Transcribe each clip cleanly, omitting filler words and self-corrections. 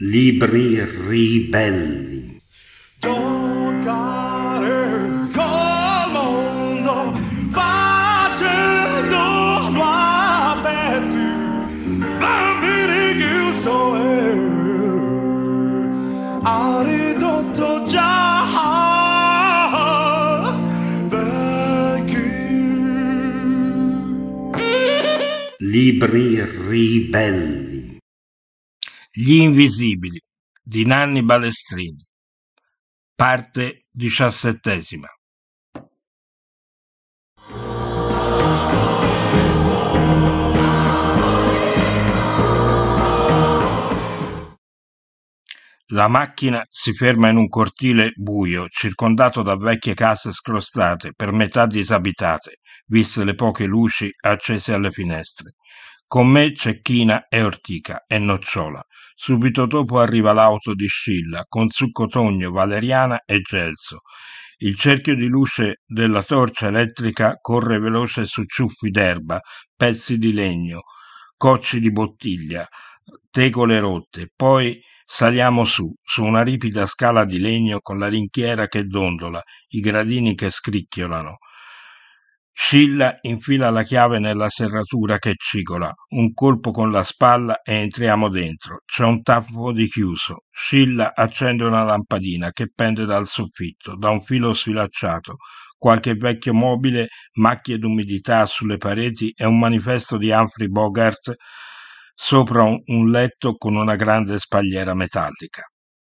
Libri ribelli. Giocare col mondo facendolo a pezzi, bambini chiusi ha ridotto già vecchi. Libri ribelli. Gli Invisibili di Nanni Balestrini, parte 17. La macchina si ferma in un cortile buio, circondato da vecchie case scrostate, per metà disabitate, viste le poche luci accese alle finestre. Con me c'è China e Ortica e Nocciola. Subito dopo arriva l'auto di Scilla, con su Cotogno, Valeriana e Gelso. Il cerchio di luce della torcia elettrica corre veloce su ciuffi d'erba, pezzi di legno, cocci di bottiglia, tegole rotte. Poi saliamo su una ripida scala di legno con la ringhiera che dondola, i gradini che scricchiolano. Scilla infila la chiave nella serratura che cicola, un colpo con la spalla e entriamo dentro. C'è un taffo di chiuso. Scilla accende una lampadina che pende dal soffitto, da un filo sfilacciato, qualche vecchio mobile, macchie d'umidità sulle pareti e un manifesto di Humphrey Bogart sopra un letto con una grande spalliera metallica.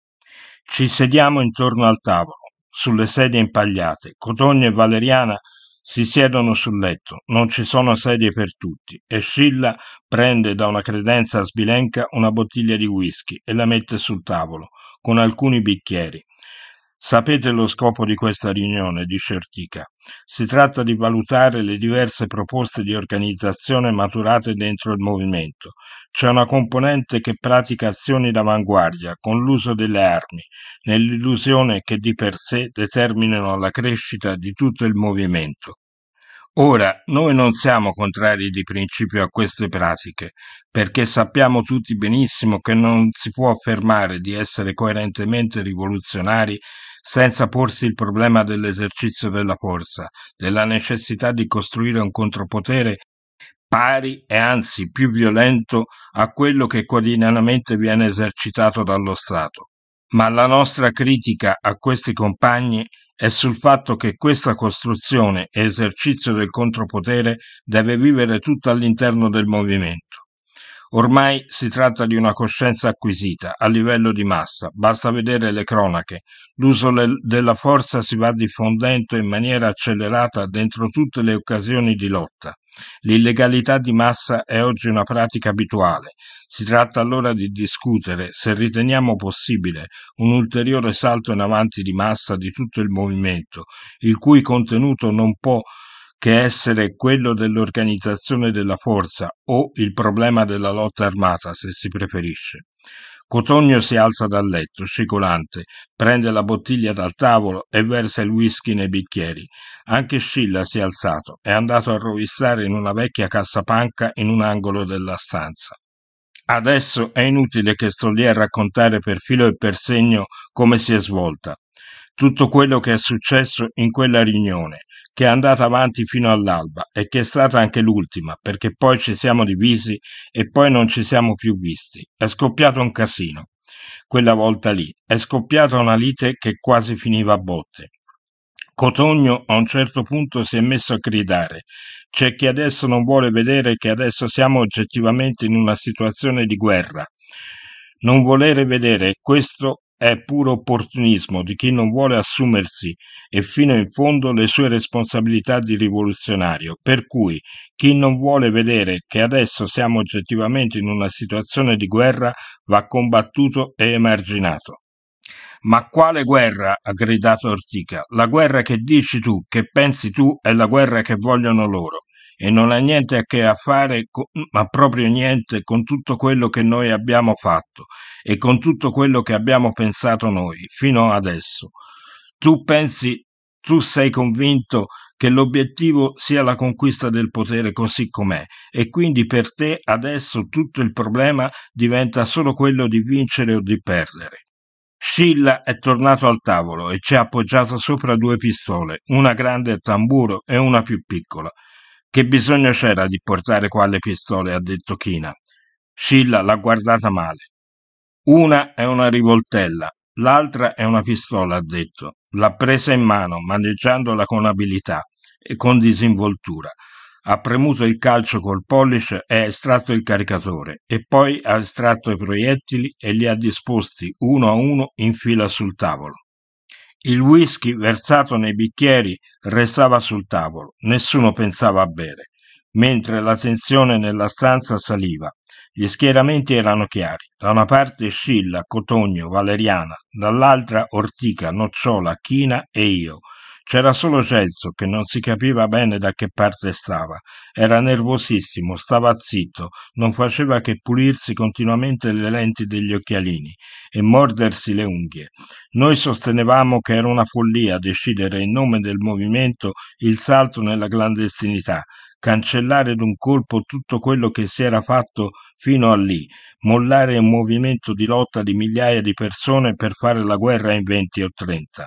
Ci sediamo intorno al tavolo, sulle sedie impagliate. Cotogno e Valeriana si siedono sul letto, non ci sono sedie per tutti, e Scilla prende da una credenza sbilenca una bottiglia di whisky e la mette sul tavolo, con alcuni bicchieri. Sapete lo scopo di questa riunione, dice Ortica. Si tratta di valutare le diverse proposte di organizzazione maturate dentro il movimento. C'è una componente che pratica azioni d'avanguardia, con l'uso delle armi, nell'illusione che di per sé determinino la crescita di tutto il movimento. Ora, noi non siamo contrari di principio a queste pratiche, perché sappiamo tutti benissimo che non si può affermare di essere coerentemente rivoluzionari senza porsi il problema dell'esercizio della forza, della necessità di costruire un contropotere pari e anzi più violento a quello che quotidianamente viene esercitato dallo Stato. Ma la nostra critica a questi compagni è sul fatto che questa costruzione e esercizio del contropotere deve vivere tutto all'interno del movimento. Ormai si tratta di una coscienza acquisita a livello di massa, basta vedere le cronache. L'uso della forza si va diffondendo in maniera accelerata dentro tutte le occasioni di lotta. L'illegalità di massa è oggi una pratica abituale. Si tratta allora di discutere se riteniamo possibile un ulteriore salto in avanti di massa di tutto il movimento, il cui contenuto non può che essere quello dell'organizzazione della forza o il problema della lotta armata, se si preferisce. Cotogno si alza dal letto, scicolante, prende la bottiglia dal tavolo e versa il whisky nei bicchieri. Anche Scilla si è alzato, è andato a rovistare in una vecchia cassapanca in un angolo della stanza. Adesso è inutile che sto lì a raccontare per filo e per segno come si è svolta. Tutto quello che è successo in quella riunione, che è andata avanti fino all'alba e che è stata anche l'ultima, perché poi ci siamo divisi e poi non ci siamo più visti. È scoppiato un casino. Quella volta lì è scoppiata una lite che quasi finiva a botte. Cotogno a un certo punto si è messo a gridare. C'è chi adesso non vuole vedere che adesso siamo oggettivamente in una situazione di guerra. Non volere vedere questo è puro opportunismo di chi non vuole assumersi e fino in fondo le sue responsabilità di rivoluzionario, per cui chi non vuole vedere che adesso siamo oggettivamente in una situazione di guerra va combattuto e emarginato. Ma quale guerra? Ha gridato Ortica. La guerra che dici tu, che pensi tu, è la guerra che vogliono loro. E non ha niente a che a fare, ma proprio niente, con tutto quello che noi abbiamo fatto e con tutto quello che abbiamo pensato noi, fino adesso. Tu pensi Tu sei convinto che l'obiettivo sia la conquista del potere così com'è e quindi per te adesso tutto il problema diventa solo quello di vincere o di perdere. Scilla è tornato al tavolo e ci ha appoggiato sopra due pistole, una grande a tamburo e una più piccola. Che bisogno c'era di portare qua le pistole? Ha detto China. Scilla l'ha guardata male. Una è una rivoltella, l'altra è una pistola, ha detto. L'ha presa in mano, maneggiandola con abilità e con disinvoltura. Ha premuto il calcio col pollice e ha estratto il caricatore, e poi ha estratto i proiettili e li ha disposti uno a uno in fila sul tavolo. Il whisky versato nei bicchieri restava sul tavolo, nessuno pensava a bere, mentre la tensione nella stanza saliva. Gli schieramenti erano chiari, da una parte Scilla, Cotogno, Valeriana, dall'altra Ortica, Nocciola, China e io. C'era solo Celso che non si capiva bene da che parte stava. Era nervosissimo, stava zitto, non faceva che pulirsi continuamente le lenti degli occhialini e mordersi le unghie. Noi sostenevamo che era una follia decidere in nome del movimento il salto nella clandestinità, cancellare d'un colpo tutto quello che si era fatto fino a lì, mollare un movimento di lotta di migliaia di persone per fare la guerra in 20 o 30.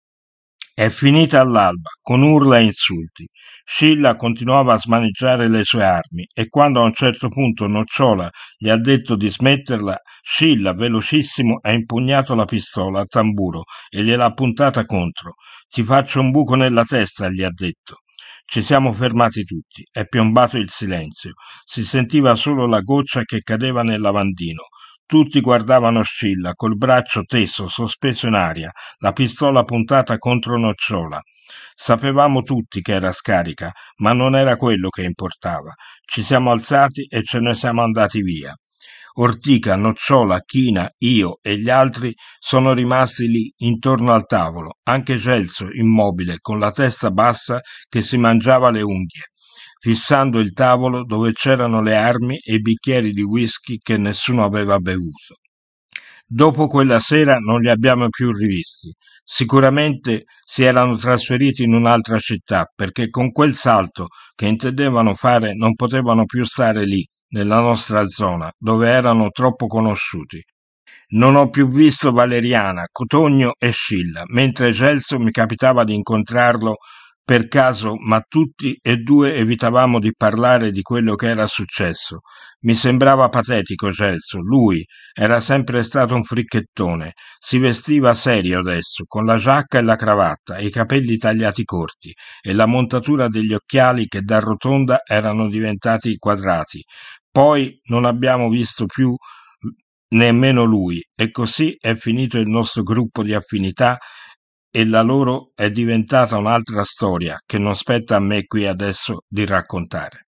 È finita all'alba, con urla e insulti. Scilla continuava a smaneggiare le sue armi e quando a un certo punto Nocciola gli ha detto di smetterla, Scilla, velocissimo, ha impugnato la pistola a tamburo e gliel'ha puntata contro. Ti faccio un buco nella testa, gli ha detto. Ci siamo fermati tutti. È piombato il silenzio. Si sentiva solo la goccia che cadeva nel lavandino. Tutti guardavano Scilla, col braccio teso, sospeso in aria, la pistola puntata contro Nocciola. Sapevamo tutti che era scarica, ma non era quello che importava. Ci siamo alzati e ce ne siamo andati via. Ortica, Nocciola, China, io e gli altri sono rimasti lì intorno al tavolo, anche Celso immobile, con la testa bassa che si mangiava le unghie, fissando il tavolo dove c'erano le armi e i bicchieri di whisky che nessuno aveva bevuto. Dopo quella sera non li abbiamo più rivisti. Sicuramente si erano trasferiti in un'altra città, perché con quel salto che intendevano fare non potevano più stare lì, nella nostra zona, dove erano troppo conosciuti. Non ho più visto Valeriana, Cotogno e Scilla, mentre Celso mi capitava di incontrarlo per caso, ma tutti e due evitavamo di parlare di quello che era successo. Mi sembrava patetico Celso, lui era sempre stato un fricchettone, si vestiva serio adesso, con la giacca e la cravatta, e i capelli tagliati corti, e la montatura degli occhiali che da rotonda erano diventati quadrati. Poi non abbiamo visto più nemmeno lui, e così è finito il nostro gruppo di affinità e la loro è diventata un'altra storia che non spetta a me qui adesso di raccontare.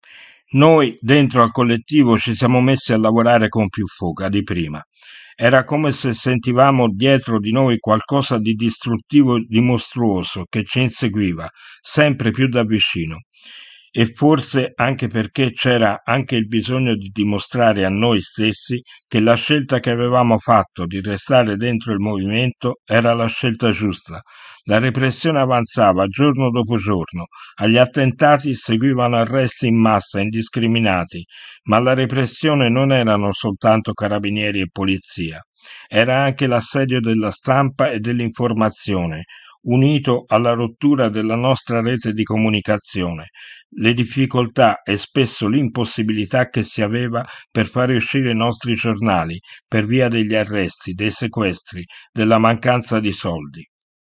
Noi dentro al collettivo ci siamo messi a lavorare con più foga di prima. Era come se sentivamo dietro di noi qualcosa di distruttivo, di mostruoso, che ci inseguiva, sempre più da vicino. E forse anche perché c'era anche il bisogno di dimostrare a noi stessi che la scelta che avevamo fatto di restare dentro il movimento era la scelta giusta. La repressione avanzava giorno dopo giorno, agli attentati seguivano arresti in massa indiscriminati, ma la repressione non erano soltanto carabinieri e polizia, era anche l'assedio della stampa e dell'informazione, unito alla rottura della nostra rete di comunicazione, le difficoltà e spesso l'impossibilità che si aveva per fare uscire i nostri giornali per via degli arresti, dei sequestri, della mancanza di soldi.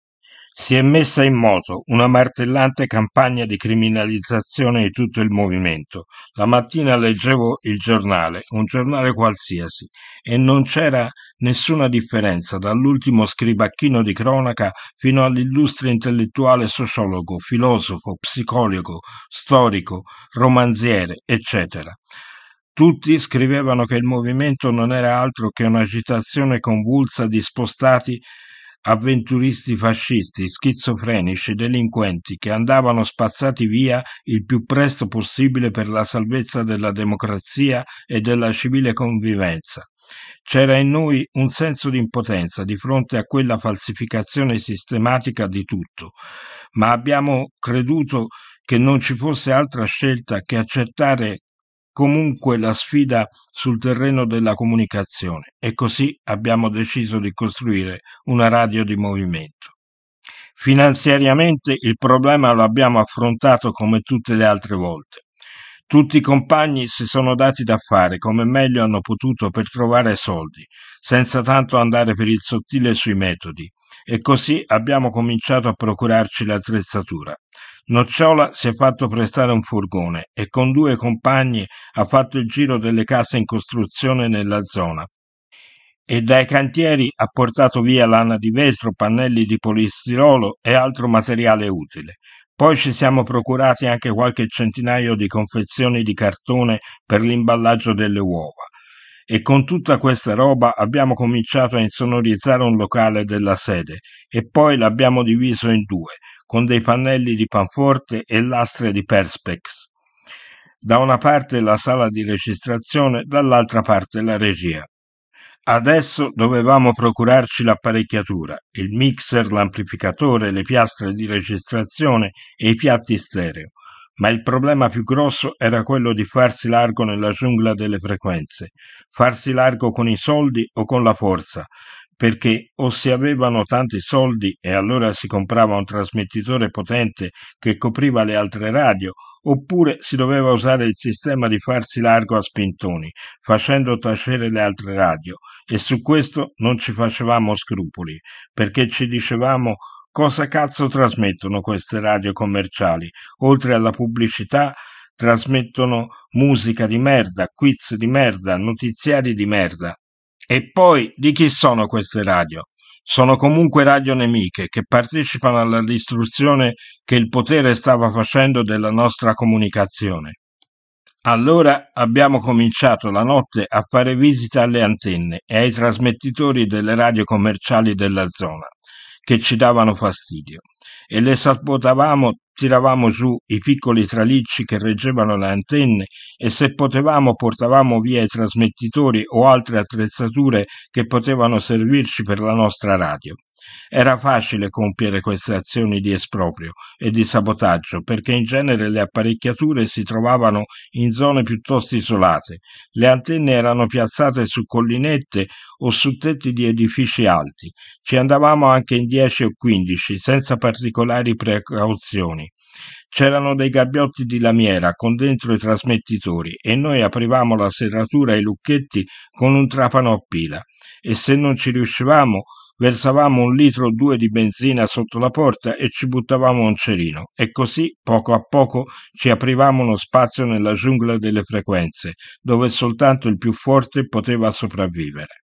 Si è messa in moto una martellante campagna di criminalizzazione di tutto il movimento. La mattina leggevo il giornale, un giornale qualsiasi, e non c'era nessuna differenza dall'ultimo scribacchino di cronaca fino all'illustre intellettuale sociologo, filosofo, psicologo, storico, romanziere, eccetera. Tutti scrivevano che il movimento non era altro che un'agitazione convulsa di spostati avventuristi fascisti, schizofrenici, delinquenti che andavano spazzati via il più presto possibile per la salvezza della democrazia e della civile convivenza. C'era in noi un senso di impotenza di fronte a quella falsificazione sistematica di tutto, ma abbiamo creduto che non ci fosse altra scelta che accettare comunque la sfida sul terreno della comunicazione e così abbiamo deciso di costruire una radio di movimento. Finanziariamente il problema lo abbiamo affrontato come tutte le altre volte. Tutti i compagni si sono dati da fare come meglio hanno potuto per trovare soldi, senza tanto andare per il sottile sui metodi, e così abbiamo cominciato a procurarci l'attrezzatura. Nocciola si è fatto prestare un furgone e con 2 compagni ha fatto il giro delle case in costruzione nella zona e dai cantieri ha portato via lana di vetro, pannelli di polistirolo e altro materiale utile. Poi ci siamo procurati anche qualche centinaio di confezioni di cartone per l'imballaggio delle uova. E con tutta questa roba abbiamo cominciato a insonorizzare un locale della sede e poi l'abbiamo diviso in 2, con dei pannelli di panforte e lastre di perspex. Da una parte la sala di registrazione, dall'altra parte la regia. Adesso dovevamo procurarci l'apparecchiatura, il mixer, l'amplificatore, le piastre di registrazione e i piatti stereo, ma il problema più grosso era quello di farsi largo nella giungla delle frequenze, farsi largo con i soldi o con la forza, perché o si avevano tanti soldi e allora si comprava un trasmettitore potente che copriva le altre radio, oppure si doveva usare il sistema di farsi largo a spintoni, facendo tacere le altre radio, e su questo non ci facevamo scrupoli, perché ci dicevamo: cosa cazzo trasmettono queste radio commerciali? Oltre alla pubblicità, trasmettono musica di merda, quiz di merda, notiziari di merda. E poi, di chi sono queste radio? Sono comunque radio nemiche che partecipano alla distruzione che il potere stava facendo della nostra comunicazione. Allora abbiamo cominciato la notte a fare visita alle antenne e ai trasmettitori delle radio commerciali della zona, che ci davano fastidio, e le sabotavamo, tiravamo giù i piccoli tralicci che reggevano le antenne e se potevamo portavamo via i trasmettitori o altre attrezzature che potevano servirci per la nostra radio. Era facile compiere queste azioni di esproprio e di sabotaggio perché in genere le apparecchiature si trovavano in zone piuttosto isolate, le antenne erano piazzate su collinette o su tetti di edifici alti, ci andavamo anche in 10 o 15 senza particolari precauzioni. C'erano dei gabbiotti di lamiera con dentro i trasmettitori e noi aprivamo la serratura e i lucchetti con un trapano a pila e se non ci riuscivamo versavamo 1 litro o 2 di benzina sotto la porta e ci buttavamo un cerino e così poco a poco ci aprivamo uno spazio nella giungla delle frequenze dove soltanto il più forte poteva sopravvivere.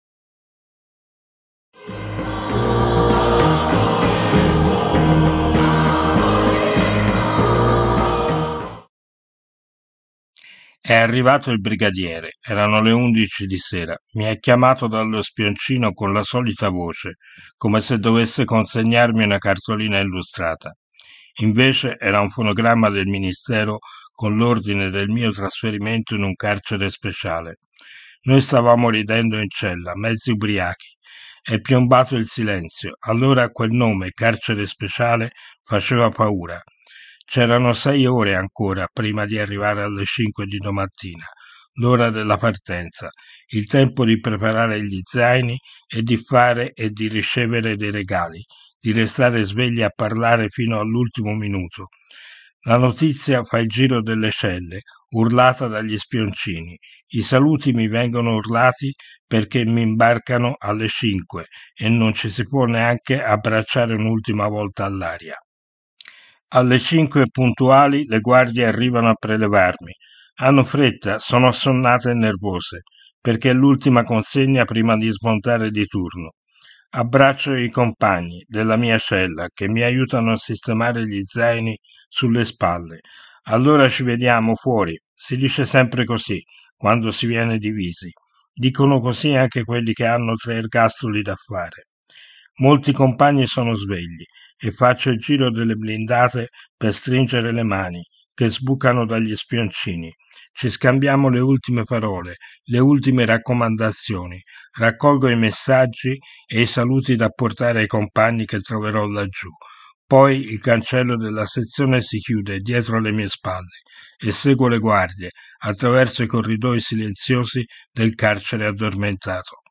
È arrivato il brigadiere, erano le 11 di sera. Mi ha chiamato dallo spioncino con la solita voce, come se dovesse consegnarmi una cartolina illustrata. Invece era un fonogramma del ministero con l'ordine del mio trasferimento in un carcere speciale. Noi stavamo ridendo in cella, mezzi ubriachi. È piombato il silenzio. Allora quel nome, carcere speciale, faceva paura. C'erano 6 ore ancora prima di arrivare alle 5 di domattina, l'ora della partenza, il tempo di preparare gli zaini e di fare e di ricevere dei regali, di restare svegli a parlare fino all'ultimo minuto. La notizia fa il giro delle celle, urlata dagli spioncini. I saluti mi vengono urlati perché mi imbarcano alle 5 e non ci si può neanche abbracciare un'ultima volta all'aria. Alle 5 puntuali le guardie arrivano a prelevarmi. Hanno fretta, sono assonnate e nervose, perché è l'ultima consegna prima di smontare di turno. Abbraccio i compagni della mia cella che mi aiutano a sistemare gli zaini sulle spalle. Allora ci vediamo fuori. Si dice sempre così, quando si viene divisi. Dicono così anche quelli che hanno 3 ergastoli da fare. Molti compagni sono svegli e faccio il giro delle blindate per stringere le mani che sbucano dagli spioncini. Ci scambiamo le ultime parole, le ultime raccomandazioni. raccolgo i messaggi e i saluti da portare ai compagni che troverò laggiù. Poi il cancello della sezione si chiude dietro le mie spalle e seguo le guardie attraverso i corridoi silenziosi del carcere addormentato.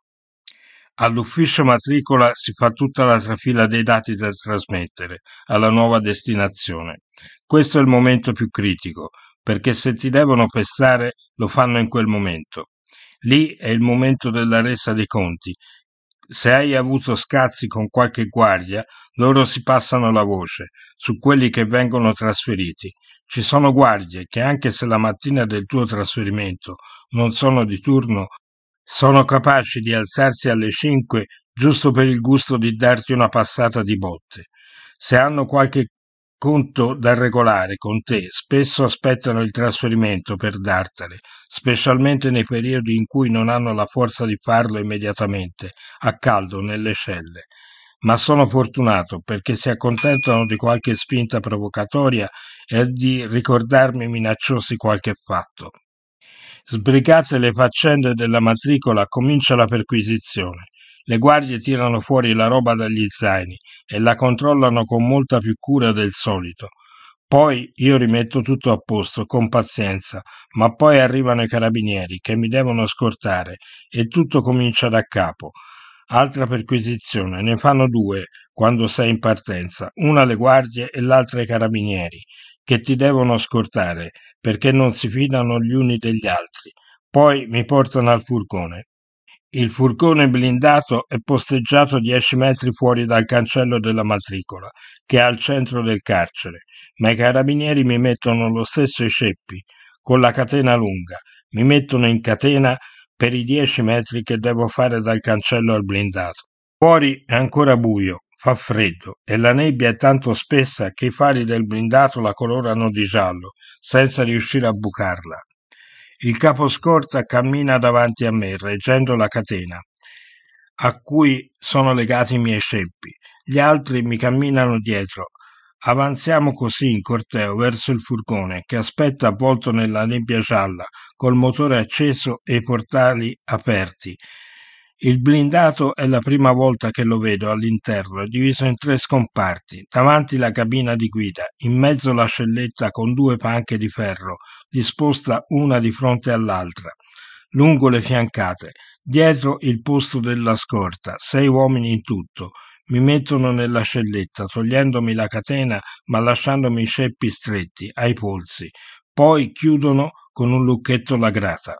All'ufficio matricola si fa tutta la trafila dei dati da trasmettere alla nuova destinazione. Questo è il momento più critico, perché se ti devono pestare lo fanno in quel momento. Lì è il momento della resa dei conti. Se hai avuto scazzi con qualche guardia, loro si passano la voce su quelli che vengono trasferiti. Ci sono guardie che anche se la mattina del tuo trasferimento non sono di turno, sono capaci di alzarsi alle 5 giusto per il gusto di darti una passata di botte. Se hanno qualche conto da regolare con te, spesso aspettano il trasferimento per dartele, specialmente nei periodi in cui non hanno la forza di farlo immediatamente, a caldo nelle celle. Ma sono fortunato perché si accontentano di qualche spinta provocatoria e di ricordarmi minacciosi qualche fatto. Sbrigate le faccende della matricola, comincia la perquisizione. Le guardie tirano fuori la roba dagli zaini e la controllano con molta più cura del solito. Poi io rimetto tutto a posto, con pazienza, ma poi arrivano i carabinieri che mi devono scortare e tutto comincia da capo. Altra perquisizione, ne fanno due quando sei in partenza, una alle guardie e l'altra ai carabinieri, che ti devono scortare perché non si fidano gli uni degli altri. Poi mi portano al furgone. Il furgone blindato è posteggiato 10 metri fuori dal cancello della matricola, che è al centro del carcere, ma i carabinieri mi mettono lo stesso i ceppi, con la catena lunga, mi mettono in catena per i 10 metri che devo fare dal cancello al blindato. Fuori è ancora buio, fa freddo e la nebbia è tanto spessa che i fari del blindato la colorano di giallo, senza riuscire a bucarla. Il caposcorta cammina davanti a me, reggendo la catena a cui sono legati i miei ceppi. Gli altri mi camminano dietro. Avanziamo così in corteo verso il furgone che aspetta avvolto nella nebbia gialla, col motore acceso e i portali aperti. Il blindato è la prima volta che lo vedo all'interno, è diviso in 3 scomparti. Davanti la cabina di guida, in mezzo la celletta con 2 panche di ferro, disposta una di fronte all'altra, lungo le fiancate. Dietro il posto della scorta, 6 uomini in tutto. Mi mettono nella celletta, togliendomi la catena ma lasciandomi i ceppi stretti ai polsi. Poi chiudono con un lucchetto la grata.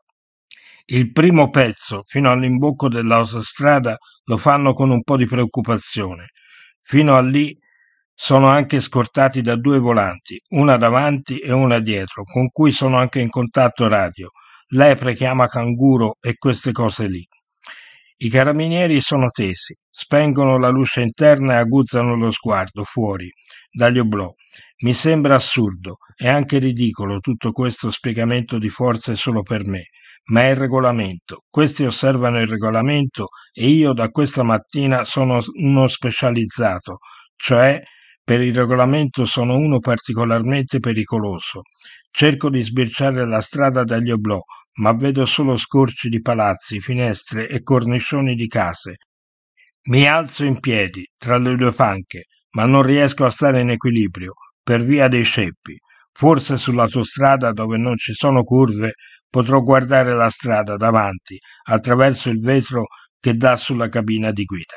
Il primo pezzo, fino all'imbocco dell'autostrada, lo fanno con un po' di preoccupazione. Fino a lì sono anche scortati da 2 volanti, una davanti e una dietro, con cui sono anche in contatto radio. Lepre chiama canguro e queste cose lì. I carabinieri sono tesi, spengono la luce interna e aguzzano lo sguardo fuori dagli oblò. Mi sembra assurdo e anche ridicolo tutto questo spiegamento di forze solo per me, ma è il regolamento. Questi osservano il regolamento e io da questa mattina sono uno specializzato, cioè per il regolamento sono uno particolarmente pericoloso. Cerco di sbirciare la strada dagli oblò, ma vedo solo scorci di palazzi, finestre e cornicioni di case. Mi alzo in piedi tra le 2 panche, ma non riesco a stare in equilibrio per via dei ceppi. Forse sull'autostrada dove non ci sono curve potrò guardare la strada davanti attraverso il vetro che dà sulla cabina di guida.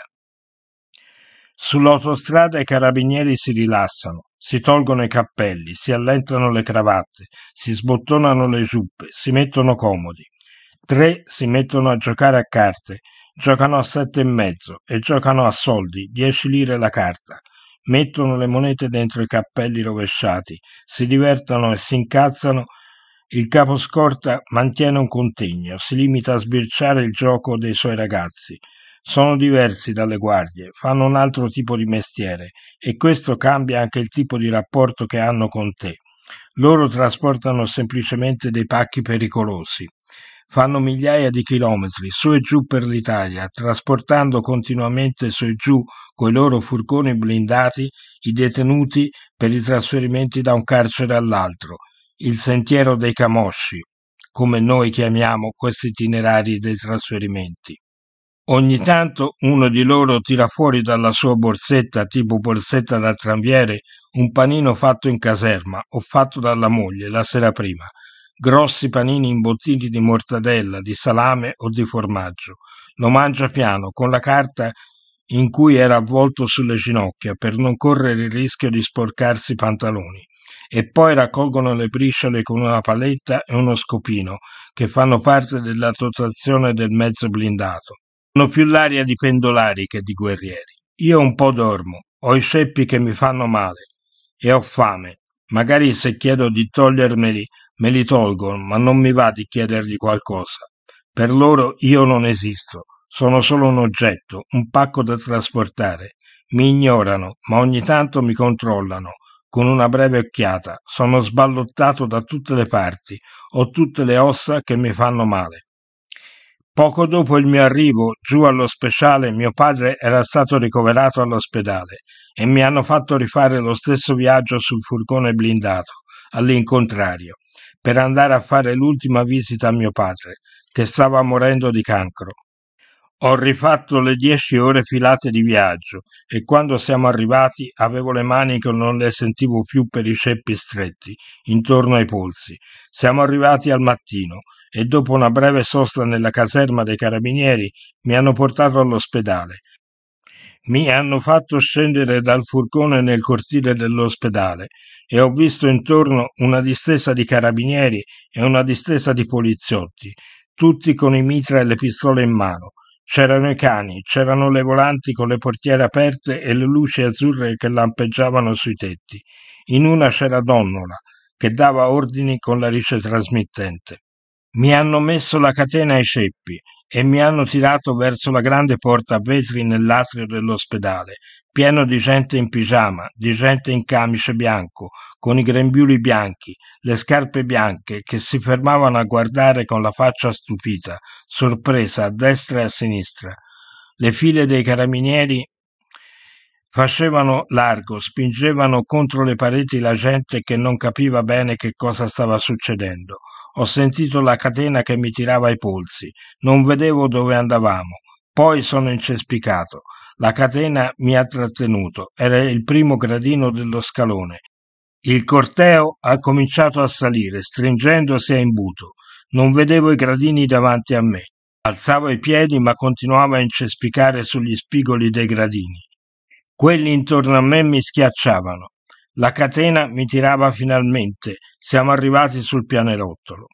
Sull'autostrada i carabinieri si rilassano, si tolgono i cappelli, si allentano le cravatte, si sbottonano le giuppe, si mettono comodi. 3 si mettono a giocare a carte, giocano a 7,5 e giocano a soldi, 10 lire la carta. Mettono le monete dentro i cappelli rovesciati, si divertono e si incazzano. Il caposcorta mantiene un contegno, si limita a sbirciare il gioco dei suoi ragazzi. Sono diversi dalle guardie, fanno un altro tipo di mestiere e questo cambia anche il tipo di rapporto che hanno con te. Loro trasportano semplicemente dei pacchi pericolosi. Fanno migliaia di chilometri su e giù per l'Italia, trasportando continuamente su e giù coi loro furgoni blindati i detenuti per i trasferimenti da un carcere all'altro, il sentiero dei camosci, come noi chiamiamo questi itinerari dei trasferimenti. Ogni tanto uno di loro tira fuori dalla sua borsetta, tipo borsetta da tranviere, un panino fatto in caserma o fatto dalla moglie la sera prima. Grossi panini imbottiti di mortadella, di salame o di formaggio. Lo mangia piano, con la carta in cui era avvolto sulle ginocchia per non correre il rischio di sporcarsi i pantaloni. E poi raccolgono le briciole con una paletta e uno scopino, che fanno parte della dotazione del mezzo blindato. Hanno più l'aria di pendolari che di guerrieri. Io un po' dormo, ho i ceppi che mi fanno male e ho fame. Magari se chiedo di togliermeli, me li tolgono, ma non mi va di chiedergli qualcosa. Per loro io non esisto, sono solo un oggetto, un pacco da trasportare. Mi ignorano, ma ogni tanto mi controllano. Con una breve occhiata, sono sballottato da tutte le parti, ho tutte le ossa che mi fanno male. Poco dopo il mio arrivo giù allo speciale, mio padre era stato ricoverato all'ospedale e mi hanno fatto rifare lo stesso viaggio sul furgone blindato, all'incontrario, per andare a fare l'ultima visita a mio padre, che stava morendo di cancro. Ho rifatto le 10 ore filate di viaggio e quando siamo arrivati avevo le mani che non le sentivo più per i ceppi stretti intorno ai polsi. Siamo arrivati al mattino e dopo una breve sosta nella caserma dei carabinieri mi hanno portato all'ospedale. Mi hanno fatto scendere dal furgone nel cortile dell'ospedale e ho visto intorno una distesa di carabinieri e una distesa di poliziotti, tutti con i mitra e le pistole in mano. C'erano i cani, c'erano le volanti con le portiere aperte e le luci azzurre che lampeggiavano sui tetti. In una c'era Donnola, che dava ordini con la ricetrasmittente. Mi hanno messo la catena ai ceppi e mi hanno tirato verso la grande porta a vetri nell'atrio dell'ospedale, pieno di gente in pigiama, di gente in camice bianco, con i grembiuli bianchi, le scarpe bianche, che si fermavano a guardare con la faccia stupita, sorpresa a destra e a sinistra. Le file dei carabinieri facevano largo, spingevano contro le pareti la gente che non capiva bene che cosa stava succedendo. Ho sentito la catena che mi tirava ai polsi, non vedevo dove andavamo. Poi sono incespicato. La catena mi ha trattenuto, era il primo gradino dello scalone. Il corteo ha cominciato a salire, stringendosi a imbuto. Non vedevo i gradini davanti a me. Alzavo i piedi, ma continuavo a incespicare sugli spigoli dei gradini. Quelli intorno a me mi schiacciavano. La catena mi tirava finalmente. Siamo arrivati sul pianerottolo.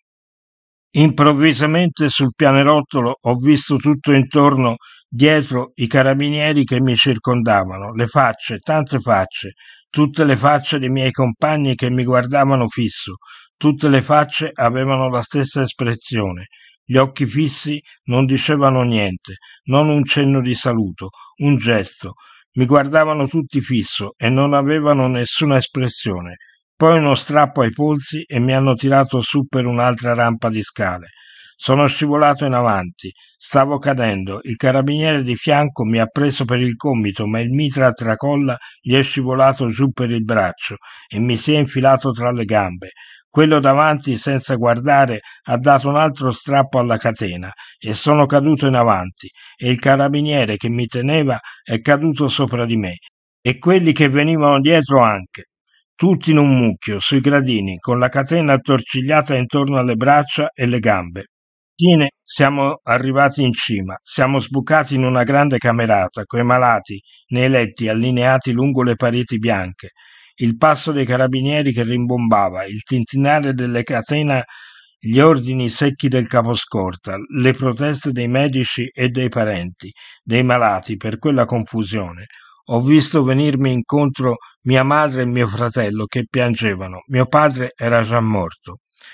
Improvvisamente sul pianerottolo ho visto tutto intorno, dietro, i carabinieri che mi circondavano, le facce, tante facce, tutte le facce dei miei compagni che mi guardavano fisso, tutte le facce avevano la stessa espressione, gli occhi fissi non dicevano niente, non un cenno di saluto, un gesto, mi guardavano tutti fisso e non avevano nessuna espressione. Poi uno strappo ai polsi e mi hanno tirato su per un'altra rampa di scale. Sono scivolato in avanti, stavo cadendo, il carabiniere di fianco mi ha preso per il gomito, ma il mitra a tracolla gli è scivolato giù per il braccio e mi si è infilato tra le gambe. Quello davanti, senza guardare, ha dato un altro strappo alla catena e sono caduto in avanti e il carabiniere che mi teneva è caduto sopra di me e quelli che venivano dietro anche. Tutti in un mucchio, sui gradini, con la catena attorcigliata intorno alle braccia e le gambe. Infine siamo arrivati in cima, siamo sbucati in una grande camerata, coi malati, nei letti allineati lungo le pareti bianche, il passo dei carabinieri che rimbombava, il tintinare delle catene, gli ordini secchi del caposcorta, le proteste dei medici e dei parenti, dei malati per quella confusione. Ho visto venirmi incontro mia madre e mio fratello che piangevano. Mio padre era già morto.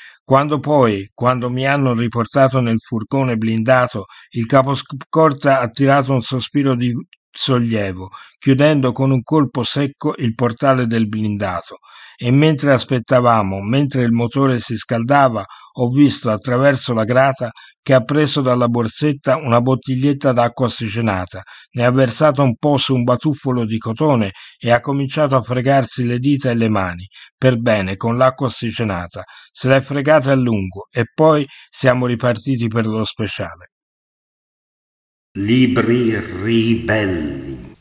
Quando mi hanno riportato nel furgone blindato, il caposcorta ha tirato un sospiro di sollievo, chiudendo con un colpo secco il portale del blindato. E mentre aspettavamo, mentre il motore si scaldava, ho visto attraverso la grata che ha preso dalla borsetta una bottiglietta d'acqua ossigenata, ne ha versato un po' su un batuffolo di cotone e ha cominciato a fregarsi le dita e le mani, per bene, con l'acqua ossigenata. Se l'è fregata a lungo e poi siamo ripartiti per lo speciale. libri ribelli,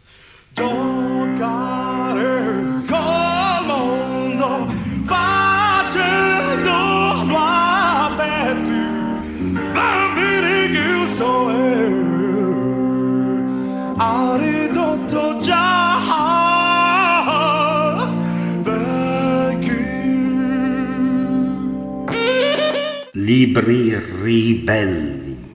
giocare col mondo facendo a pezzi bambini chiusi ha ridotto già vecchi libri ribelli.